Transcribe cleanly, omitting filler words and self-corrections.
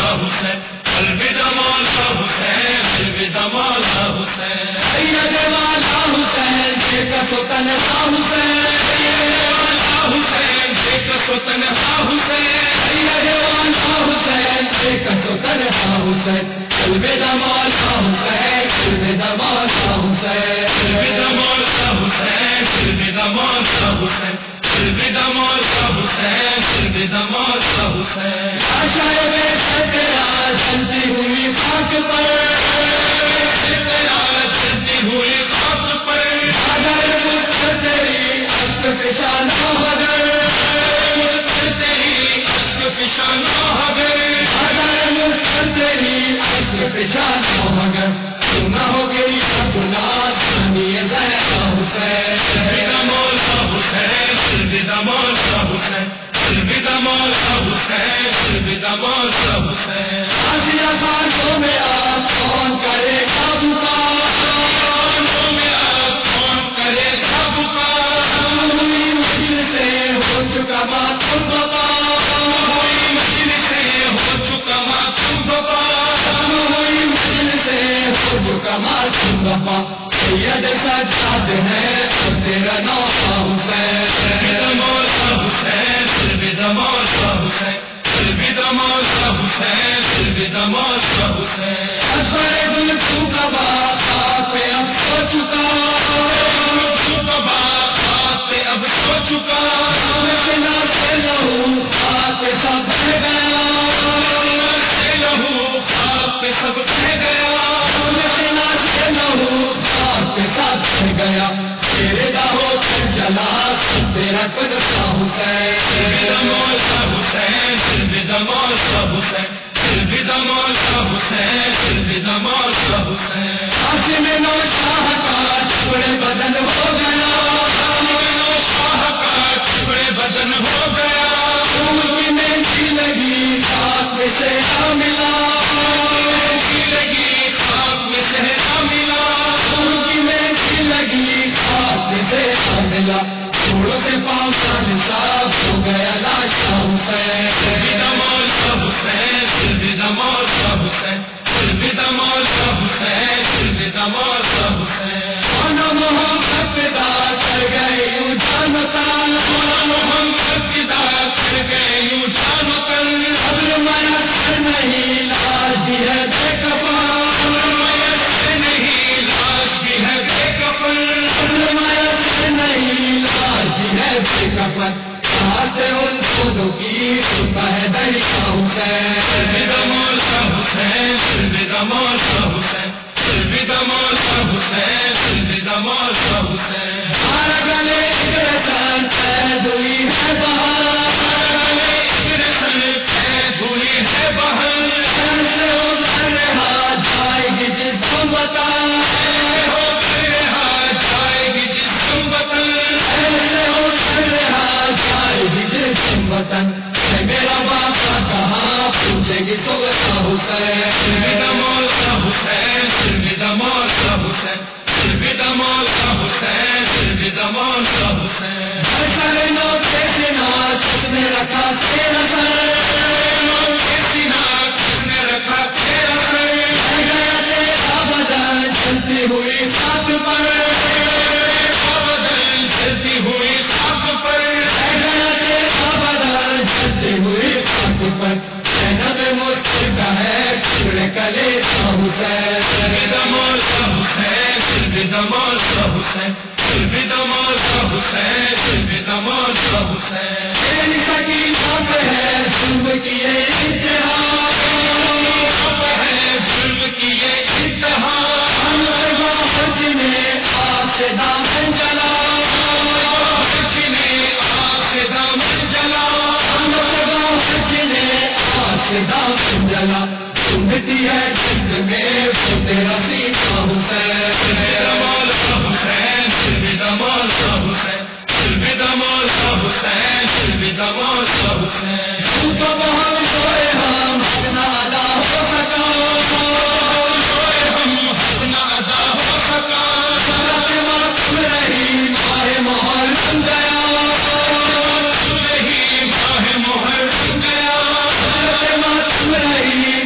حسین الوداع مولا حسین الوداع مولا حسین سید والا حسین دیکھ تو تنہا حسین سید والا حسین دیکھ تو تنہا حسین سید والا حسین دیکھ تو تنہا حسین الوداع مولا حسین الوداع مولا حسین الوداع مولا حسین الوداع مولا حسین الوداع مولا حسین الوداع مولا حسین عاشق تیرا چلتی ہوئی خاک پر چلتی ہوئی خاک پر اگر مجھ تیری عشق فشانہ اگر تیری عشق فشانہ اگر مجھ تیری عشق فشانہ اگر سنا ہو گئی گناہ سنی زیادہ حسین الوداع مولا حسین الوداع مولا حسین الوداع مولا حسین الوداع مولا حسین آسیہ خانوں میں آپ کون کرے گا پکار میں آپ کون کرے گا پکار ہوئی مشکل سے ہو چکا معصوم بابا ہوئی مشکل سے ہو چکا معصوم بابا ہوئی مشکل سے ہو چکا معصوم بابا سید سجاد ہے اور تیرا نام حسین الوداع مولا حسین الوداع مولا حسین الوداع مولا حسین الوداع مولا حسین اکبر گل تو کا باپ پہ اب سو چکا پہ اب سو چکا لہو ہاتھ سب بہ گیا لہو ہاتھ سب بہ گیا لہو ہاتھ سب بہ گیا تیرے داہو کر جلا تیرا کرتا حسین الوداع مولا حسین الوداع مولا حسین الوداع مولا حسین الوداع مولا حسین عاصم نو شاہ کا ٹکڑے بدن ہو گیا نو شاہ کا ٹکڑے بدن ہو گیا ان کی مہندی لگی خاک میں صحرا ملا مہندی لگی خاک میں صحرا ملا ان کی مہندی لگی خاک میں صحرا ملا چھوڑوں سے پاؤں کا نصاب ہو گیا لاشا حسین الوداع مولا حسین الوداع مولا حسین الوداع مولا حسین الوداع مولا حسین مولا محمد فدا کر گئے یوں جان تن مولا محمد فدا کر گئے یوں جان تن ابر میسر نہیں لاج بھی ہے بے کفن ابر میسر نہیں لاج بھی ہے بے کفن ابر میسر نہیں لاج بھی ہے بے کفن سے ان خودوں کی ہوتا ہے دہشہ حسین الوداع مولا حسین الوداع مولا حسین الوداع مولا حسین الوداع مولا حسین ہر گلے اگرسن قید ہوئی ہے بہار ہر گلے اگرسن قید ہوئی ہے بہار ایسے ہو کر رہا جائے گی جس وطن ایسے ہو کر رہا جائے گی جس وطن ایسے ہو کر رہا جائے گی جس وطن میرا باپا کہاں پوچھے گی تو حسین الوداع مولا حسین الوداع مولا حسین الوداع مولا حسین الوداع مولا حسین ہر نو کے سنا کس نے رکھا تیرا سر نو کے سنا کس نے رکھا تیرا سر گیا تیرا بدن چلتی ہوئی خاک پر بدن چلتی ہوئی خاک پر گیا تیرا بدن چلتی ہوئی خاک پر جنب مرتضی ہے ٹکڑے کلے حسین الوداع مولا حسین الوداع مولا حسین الوداع مولا حسین الوداع مولا حسین تیری سکینہ پہ ہے ظلم کی یہ انتہا ہے ظلم کی یہ انتہا ہم سب نے آپ سے دامن جلا نے آپ سے دامن جلا ہم سب نے آپ سے دامن جلا سنتی ہے جس میں تو تیرا سیتا حسین الوداع مولا حسین الوداع مولا حسین الوداع مولا حسین الوداع مولا حسین تو بہت سوئے ہم اپنا ادا ہو سکا سوئے ہم اپنا ادا ہو سکا سرات معصوم رہی ماہ محرم گیا رہی ماہ محرم گیا سرات معصوم رہی